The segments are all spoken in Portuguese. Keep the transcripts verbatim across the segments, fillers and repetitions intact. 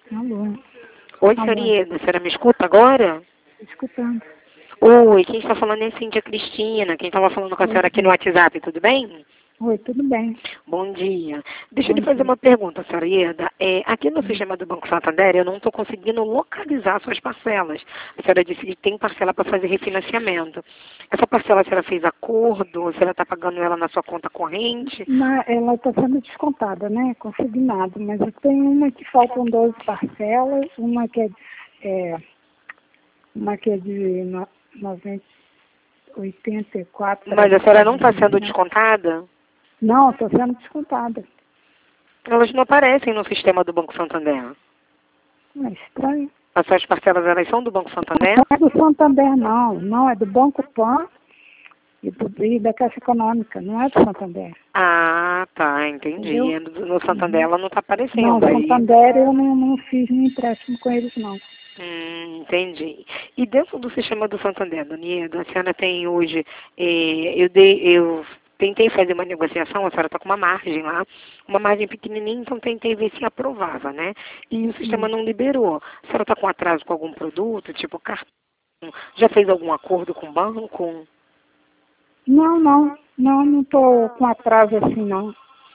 Alô. Oi, Alô. senhora Ieda, a senhora me escuta agora? Escutando. Oi, quem está falando é a Cíntia Cristina, quem estava falando com a Oi, senhora aqui no WhatsApp, tudo bem? Oi, tudo bem? Bom dia. Deixa eu Bom lhe fazer dia. uma pergunta, senhora Ieda. É, aqui no Hum. sistema do Banco Santander, eu não estou conseguindo localizar suas parcelas. A senhora disse que tem parcela para fazer refinanciamento. Essa parcela a senhora fez acordo? A senhora está pagando ela na sua conta corrente? Na, ela está sendo descontada, né? Consignado, mas eu tenho uma que faltam doze parcelas, uma que é, é uma que é de no, noventa, oitenta e quatro. Mas a senhora não está sendo Não, descontada? não, está sendo descontada. Elas não aparecem no sistema do Banco Santander. É estranho. As suas parcelas, elas são do Banco Santander? Não é do Santander, não. Não, é do Banco Pan e, do, e da Caixa Econômica, não é do Santander. Ah, tá, entendi. Entendeu? No Santander Uhum. ela não está Não, aparecendo aí. Santander eu não, não fiz nenhum empréstimo com eles, não. Hum, entendi. E dentro do sistema do Santander, Dona Ieda, a senhora tem hoje, eh, eu, dei, eu tentei fazer uma negociação, a senhora está com uma margem lá, uma margem pequenininha, então tentei ver se aprovava, né? E o sistema Hum. não liberou. A senhora está com atraso com algum produto, tipo cartão? Já fez algum acordo com o banco? Não, não, não, não estou com atraso assim, não.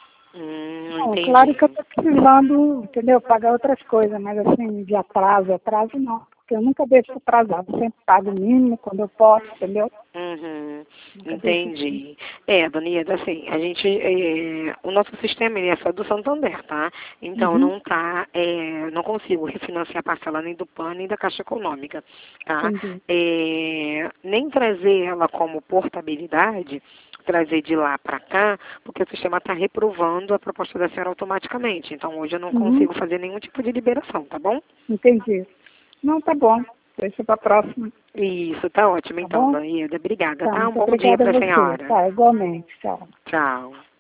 Hum, Não, claro que eu entendi. estou precisando, entendeu, pagar outras coisas, mas assim, de atraso, atraso não. Porque eu nunca deixo atrasado, eu sempre pago o mínimo quando eu posso, entendeu? Uhum, Nunca deixo assim. entendi. É, Dona Ieda, assim, a gente, é, o nosso sistema ele é só do Santander, tá? Então Uhum, não tá, é, não consigo refinanciar a parcela nem do PAN nem da Caixa Econômica, tá? entendi. É, nem trazer ela como portabilidade, trazer de lá para cá, porque o sistema está reprovando a proposta da senhora automaticamente. Então hoje eu não Uhum, consigo fazer nenhum tipo de liberação, tá bom? entendi. Não, tá bom. Deixa para a próxima, Isso, tá ótimo tá então, bom? Dona Ieda. Obrigada, Tá, tá? Um muito bom dia obrigada a para a você. senhora. Tá, igualmente. Tchau. Tchau.